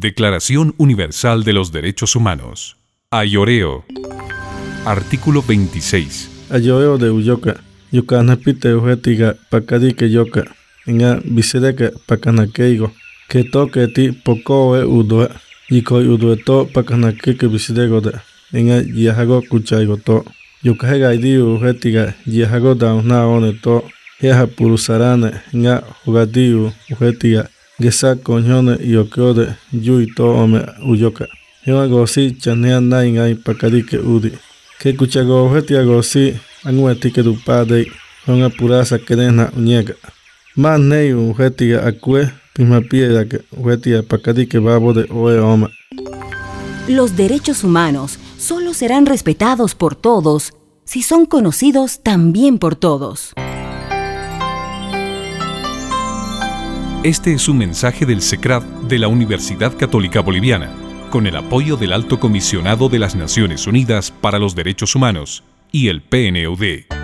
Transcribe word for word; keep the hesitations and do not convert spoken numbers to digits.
Declaración Universal de los Derechos Humanos. Ayoreo. Artículo veintiséis. Ayoreo de Uyoca. Yucanapite ujetiga pacadique yoca. Inga bisedeca pacanakeigo. Que toque ti pocoe udoe. Yikoi udueto pacanaqueque bisedego de. Inga yahago cuchaigo to. Yukahega idi ujetiga yahago da una one to. Heja purusarane inga jugadiu ujetiga. Gesa coñone y okeode yui to ome uyoka. Hewa gosi chanea na inga pacadique udi. Que cuchago ujetiga gosi anguetique du padei. Honga purasa quedena uñega. Más nei ujetiga acue. Pimapie que ujetiga pacadique babo de oe oma. Los derechos humanos solo serán respetados por todos si son conocidos también por todos. Este es un mensaje del SECRAD de la Universidad Católica Boliviana, con el apoyo del Alto Comisionado de las Naciones Unidas para los Derechos Humanos y el P N U D.